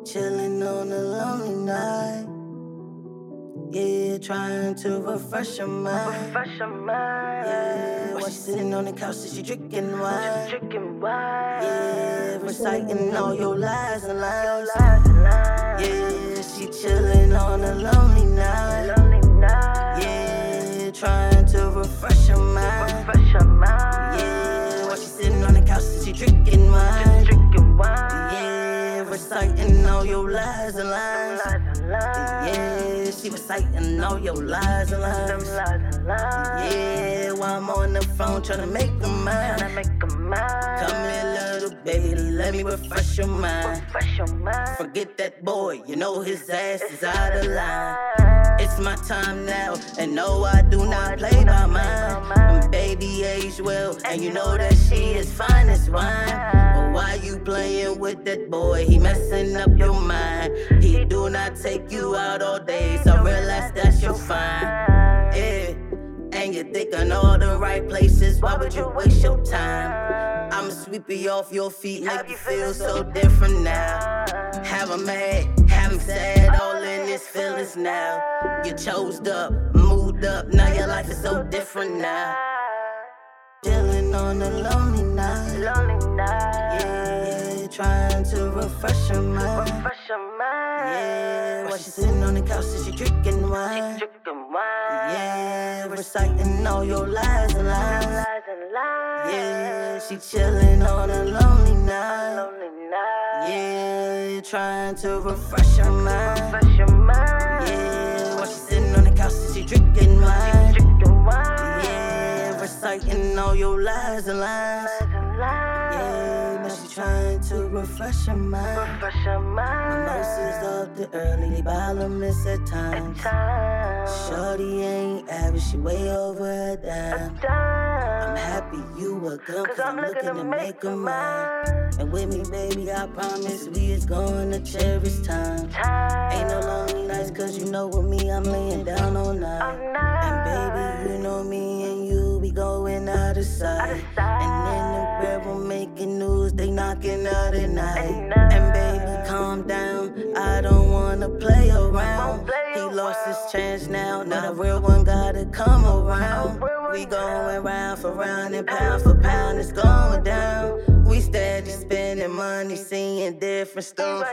Chillin' on a lonely night. Yeah, trying to refresh her mind. Yeah, while she sitting on the couch, and she drinking wine. Yeah, reciting all your lies and lies. Yeah, she chillin' on a lonely night. Yeah, trying to refresh her mind. Yeah, while she sitting on the couch, and she drinking wine. Yeah, reciting all your lies and lies. Yeah, she reciting all your lies and lies. Yeah, while I'm on the phone tryna make a mind. Come here, little baby, let me refresh your mind. Forget that boy, you know his ass is out of line. It's my time now, and no, I do not play by mine. Baby aged well, and you know that she is fine as wine. But why you playing with that boy? He messing up your mind. He do not take you out all day, so realize that you're fine. Yeah, and you're thinking all the right places. Why would you waste your time? I'ma sweep you off your feet, make you feel so different now. Have 'em mad, have 'em sad, all in his feelings now. You chosed up, moved up, now your life is so different now. Chillin' on a lonely night. Yeah, trying to refresh her mind. Yeah, while she sitting on the couch and she drinking wine. Yeah, reciting all your lies and lies. Yeah, she chillin' on a lonely night. Yeah, trying to refresh her mind. Yeah, while she sitting on the couch and she drinking wine. Yeah, reciting all your lies and lies. Yeah, now she trying to refresh her mind. Mimosas up the early, bottomless at times. Shorty ain't average, she way over her dime. I'm happy you were gone, cause I'm looking to make her mine. And with me, baby, I promise we is gonna cherish time. Ain't no lonely nights, cause you know with me, I'm laying down all night. And baby, you know me and you, we going out of sight. And in the bedroom making news, they knocking out at night. And baby, calm down, I don't wanna play around. He lost his chance now the real one gotta come around. We going round for round and pound for pound, it's going down. We steady spending money, seeing different stuff.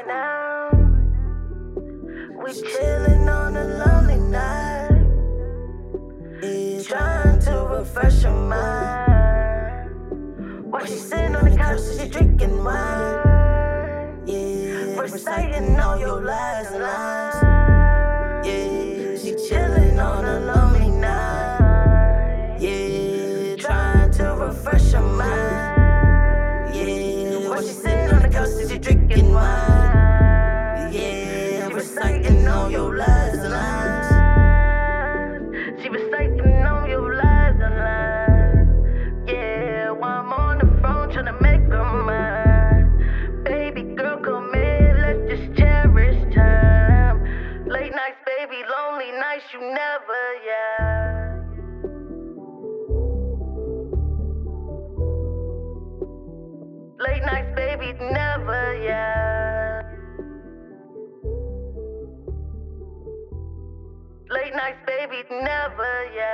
We chillin' on a lonely night. Yeah, trying to refresh her mind. While she sitting on the couch, she drinking wine. Yeah, reciting all your lies and lies. Yeah, she chillin' on a lonely night. Yeah, trying to refresh her mind. Yeah, while she sitting on the couch, she drinking wine. Yeah, reciting all your lies and lies. She reciting all your lies and lies. Yeah, while I'm on the phone tryna make her mine. Baby girl, come in, let's just cherish time. Late nights, baby, lonely nights, you never, yeah. Late nights, baby, never, yeah. Late nights, baby, never, yeah.